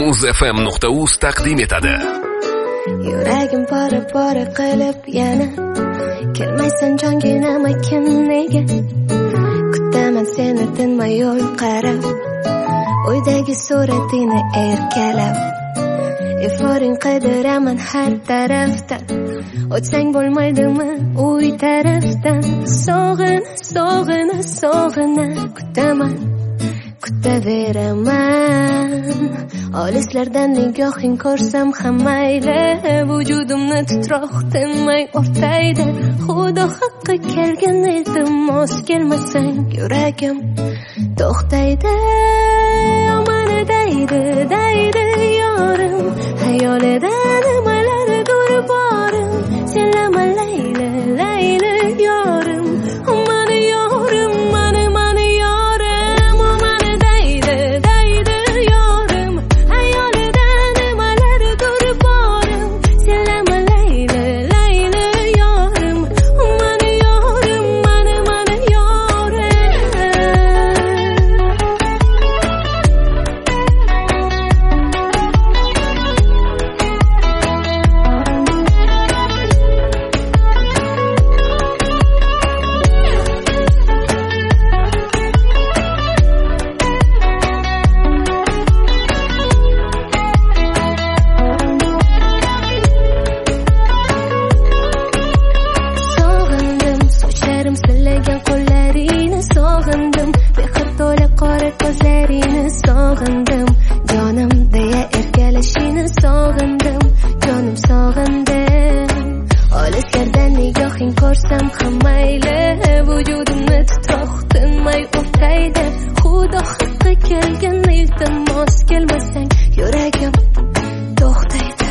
muzfm.uz taqdim etadi. Yuragim pora qilib yana kelmaysan jonginam aytgan nega kutaman seni tinmay yo'l qarab o'ydagi suratingni erkalab iforing qidiraman har tarafdan o'tsang bo'lmaydimi uy tarafdan sog'ina kutaveraman olislardan nigohing ko'rsam ham mayli vujudimni titroq tinmay o'rtaydi xudo haqqi kelgan iltimos kelmasang yuragim to'xtaydi omani daydi yorim hayolida nimalardir borim senlama layli yorim omani yorim mani yorim omani daydi yorim hayolida nimalardir borim senlama layli yorim omani yorim mani yorim sog'indim sochlarim silagan qo'llaringni sog'indim mehr to'la qora ko'zlaringni sog'indim jonim deya erkalashingni sog'indim jonim sog'indim olislardan nigohing ko'rsam ham mayli vujudimni titroq tinmay o'rtaydi xudo haqqi kelgan iltimos kelmasang yuragim to'xtaydi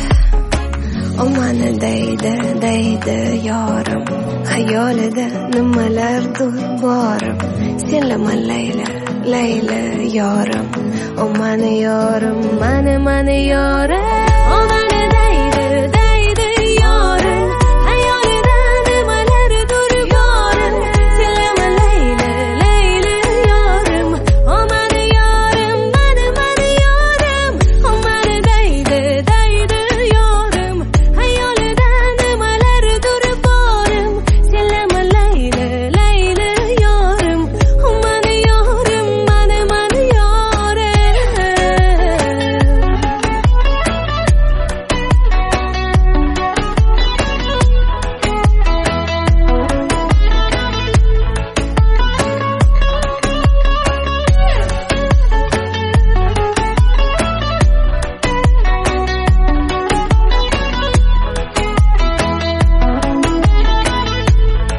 omani daydi yorim hayolida nimalardir borim senlama layli yorim omani yorim mani yorim omani daydi yorim hayolida nimalardir borim senlama layli yorim omani yorim mani yorim omani daydi yorim hayolida nimalardir borim senlama layli yorim omani yorim mani yorim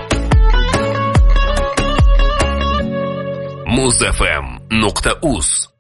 muzfm.uz